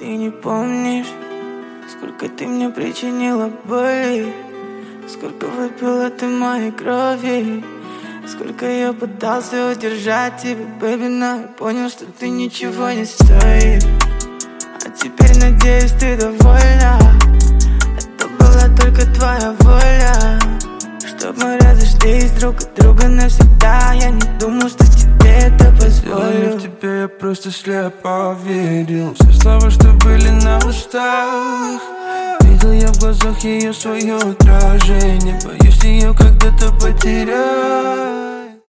Ты не помнишь, сколько ты мне причинила боли, сколько выпила ты моей крови, сколько я пытался удержать тебя, бэби, но я понял, что ты ничего не стоишь. А теперь, надеюсь, ты довольна. Это была только твоя воля, чтоб мы разошлись друг от друга навсегда. Я не думал, что тебе это позволю. В тебе я просто слепо верил. Все слова, что были на устах, видел я в глазах ее свое отражение. Боюсь ее когда-то потерять.